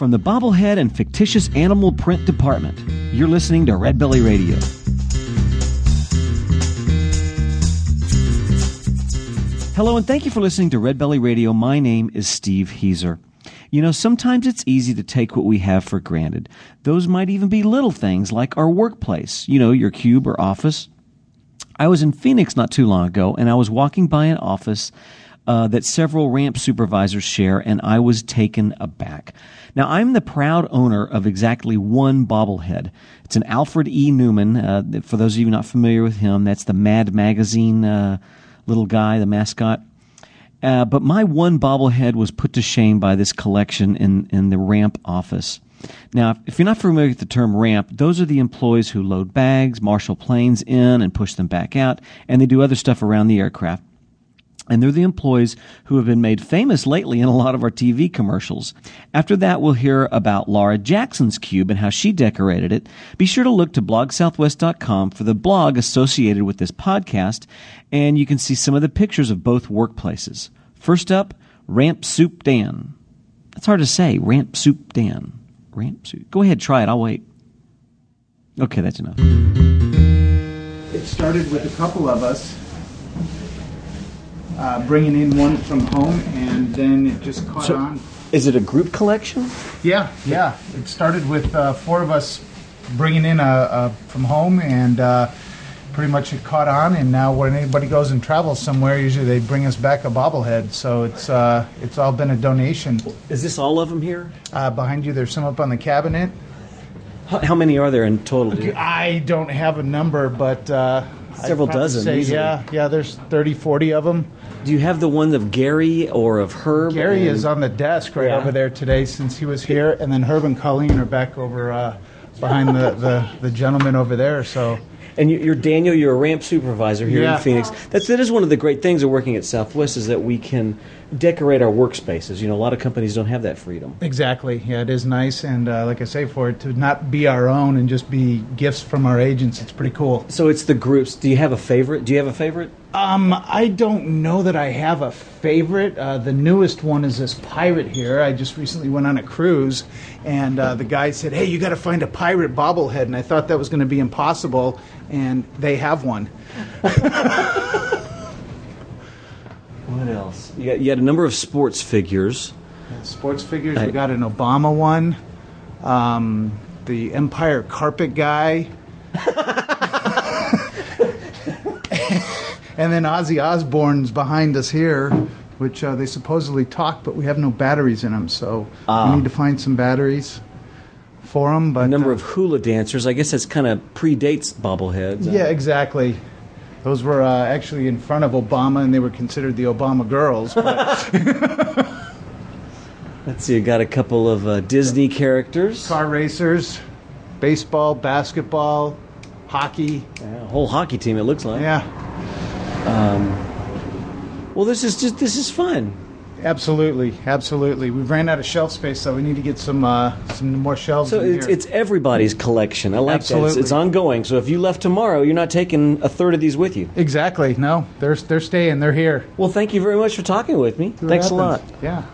from the Bobblehead and Fictitious Animal Print Department. You're listening to Red Belly Radio. Hello, and thank you for listening to Red Belly Radio. My name is Steve Heiser. You know, sometimes it's easy to take what we have for granted. Those might even be little things like our workplace, you know, your cube or office. I was in Phoenix not too long ago, and I was walking by an office that several ramp supervisors share, and I was taken aback. Now, I'm the proud owner of exactly one bobblehead. It's an Alfred E. Newman. For those of you not familiar with him, that's the Mad Magazine little guy, the mascot. But my one bobblehead was put to shame by this collection in the ramp office. Now, if you're not familiar with the term ramp, those are the employees who load bags, marshal planes in, and push them back out, and they do other stuff around the aircraft. And they're the employees who have been made famous lately in a lot of our TV commercials. After that, we'll hear about Laura Jackson's cube and how she decorated it. Be sure to look to blogsouthwest.com for the blog associated with this podcast, and you can see some of the pictures of both workplaces. First up, Ramp Soup Dan. That's hard to say, Ramp Soup Dan. Ramp Soup. Go ahead, try it. I'll wait. Okay, that's enough. It started with a couple of us bringing in one from home, and then it just caught on. Is it a group collection? Yeah. It started with four of us bringing in from home, and pretty much it caught on. And now when anybody goes and travels somewhere, usually they bring us back a bobblehead. So it's all been a donation. Is this all of them here? Behind you, there's some up on the cabinet. How many are there in total? I don't have a number, but several dozen. Yeah, there's 30, 40 of them. Do you have the one of Gary or of Herb? Gary is on the desk over there today since he was here, and then Herb and Colleen are back over behind the gentleman over there. So. And you're Daniel. You're a ramp supervisor here in Phoenix. That is one of the great things of working at Southwest is that we can decorate our workspaces. You know, a lot of companies don't have that freedom. Exactly. Yeah, it is nice, and like I say, for it to not be our own and just be gifts from our agents, it's pretty cool. So it's the groups. Do you have a favorite? I don't know that I have a favorite. The newest one is this pirate here. I just recently went on a cruise, and the guy said, "Hey, you got to find a pirate bobblehead," and I thought that was going to be impossible, and they have one. What else? You had a number of sports figures. Sports figures. We got an Obama one, the Empire Carpet Guy. And then Ozzy Osbourne's behind us here, which they supposedly talk, but we have no batteries in them, so we need to find some batteries for them. But a number of hula dancers. I guess that's kind of predates bobbleheads. Yeah, exactly. Those were actually in front of Obama, and they were considered the Obama girls. But let's see, you got a couple of Disney characters. Car racers, baseball, basketball, hockey. Yeah, a whole hockey team, it looks like. Yeah. Well, this is fun. Absolutely. We've ran out of shelf space, so we need to get some more shelves. So in here. It's everybody's collection. I like Absolutely. that. It's ongoing. So if you left tomorrow, you're not taking a third of these with you. Exactly. No, they're staying. They're here. Well, thank you very much for talking with me. Thanks a lot. Yeah.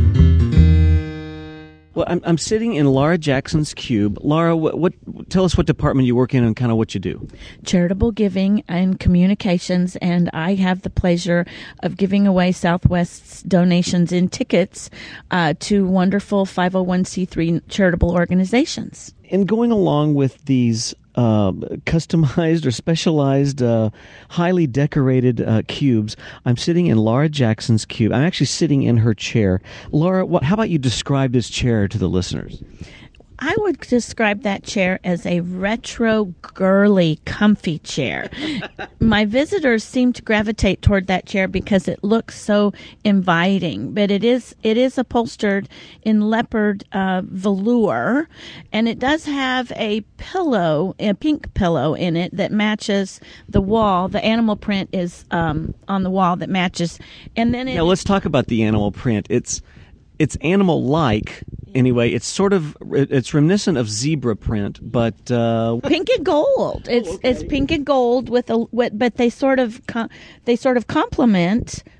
Well, I'm sitting in Laura Jackson's cube. Laura, tell us what department you work in and kind of what you do. Charitable giving and communications, and I have the pleasure of giving away Southwest's donations in tickets to wonderful 501c3 charitable organizations. And going along with these customized or specialized, highly decorated cubes, I'm sitting in Laura Jackson's cube. I'm actually sitting in her chair. Laura, how about you describe this chair to the listeners? I would describe that chair as a retro, girly, comfy chair. My visitors seem to gravitate toward that chair because it looks so inviting. But it is upholstered in leopard velour, and it does have a pillow, a pink pillow in it that matches the wall. The animal print is on the wall that matches. And then now let's talk about the animal print. It's animal-like. Anyway, it's reminiscent of zebra print, but pink and gold. It's pink and gold but they sort of complement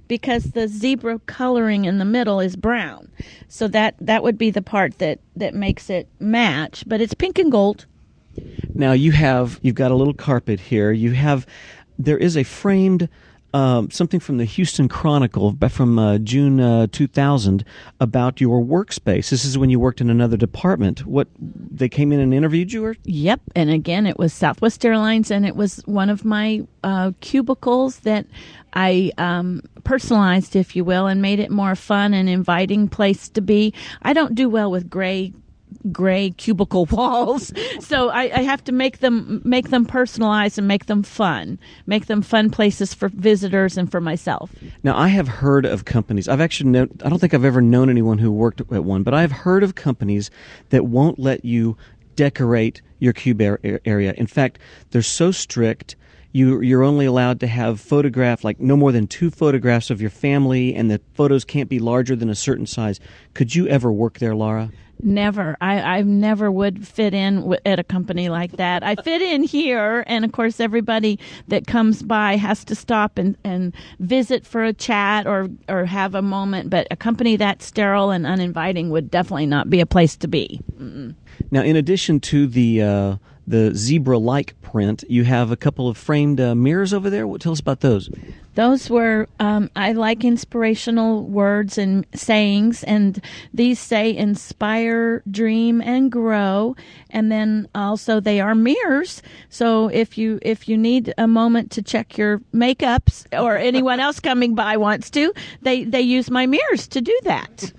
because the zebra coloring in the middle is brown. So that would be the part that makes it match, but it's pink and gold. Now you've got a little carpet here. There is a framed something from the Houston Chronicle from June 2000 about your workspace. This is when you worked in another department. They came in and interviewed you? Yep, and again, it was Southwest Airlines, and it was one of my cubicles that I personalized, if you will, and made it more fun and inviting place to be. I don't do well with gray cubicle walls, so I have to make them personalized and make them fun places for visitors and for myself. Now, I have heard of companies. I don't think I've ever known anyone who worked at one, but I've heard of companies that won't let you decorate your cube area. In fact, they're so strict. You're only allowed to have no more than 2 photographs of your family, and the photos can't be larger than a certain size. Could you ever work there, Laura? Never. I never would fit in at a company like that. I fit in here, and of course everybody that comes by has to stop and visit for a chat or have a moment, but a company that sterile and uninviting would definitely not be a place to be. Mm-mm. Now, in addition to the zebra-like print, you have a couple of framed mirrors over there. Tell us about those. Those were, I like inspirational words and sayings, and these say inspire, dream, and grow. And then also they are mirrors. So if you need a moment to check your makeups, or anyone else coming by wants to, they use my mirrors to do that.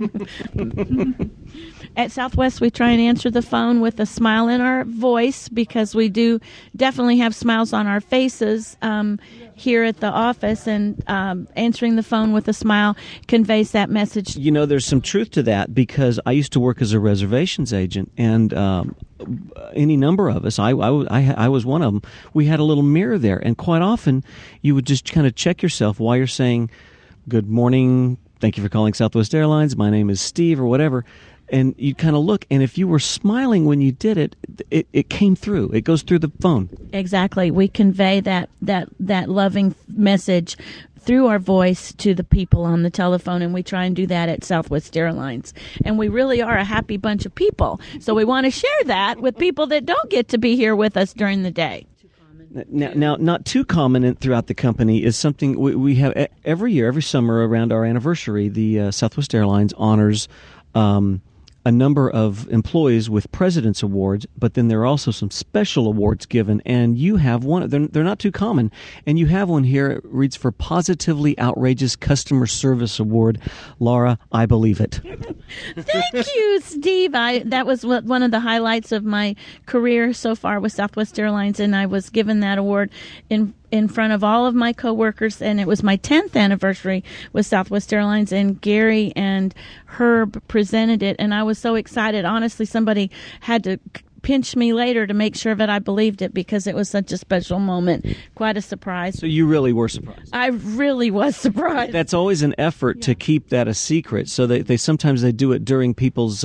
At Southwest, we try and answer the phone with a smile in our voice, because we do definitely have smiles on our faces here at the office, and answering the phone with a smile conveys that message. You know, there's some truth to that, because I used to work as a reservations agent, and any number of us, I was one of them, we had a little mirror there, and quite often you would just kind of check yourself while you're saying, "Good morning, thank you for calling Southwest Airlines, my name is Steve," or whatever. And you kind of look, and if you were smiling when you did it, it came through. It goes through the phone. Exactly. We convey that loving message through our voice to the people on the telephone, and we try and do that at Southwest Airlines. And we really are a happy bunch of people, so we want to share that with people that don't get to be here with us during the day. Now, not too common throughout the company is something we have every year, every summer around our anniversary. The Southwest Airlines honors a number of employees with President's Awards, but then there are also some special awards given, and you have one. They're not too common, and you have one here. It reads for Positively Outrageous Customer Service Award. Laura, I believe it. Thank you, Steve. That was one of the highlights of my career so far with Southwest Airlines, and I was given that award in front of all of my coworkers, and it was my 10th anniversary with Southwest Airlines, and Gary and Herb presented it, and I was so excited. Honestly, somebody had to pinch me later to make sure that I believed it, because it was such a special moment. Quite a surprise. So you really were surprised? I really was surprised. That's always an effort to keep that a secret. So they sometimes do it during people's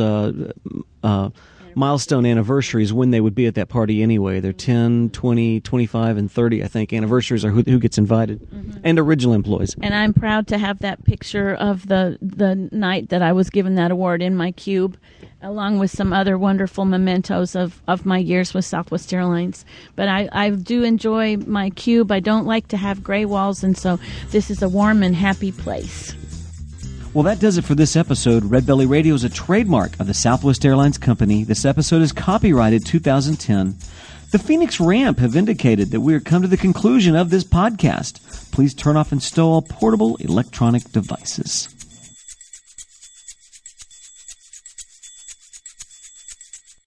milestone anniversaries, when they would be at that party anyway. They're 10, 20, 25, and 30, I think. Anniversaries are who gets invited, and original employees. And I'm proud to have that picture of the night that I was given that award in my cube, along with some other wonderful mementos of my years with Southwest Airlines. But I do enjoy my cube. I don't like to have gray walls, and so this is a warm and happy place. Well, that does it for this episode. Red Belly Radio is a trademark of the Southwest Airlines Company. This episode is copyrighted 2010. The Phoenix Ramp have indicated that we are come to the conclusion of this podcast. Please turn off and stow all portable electronic devices.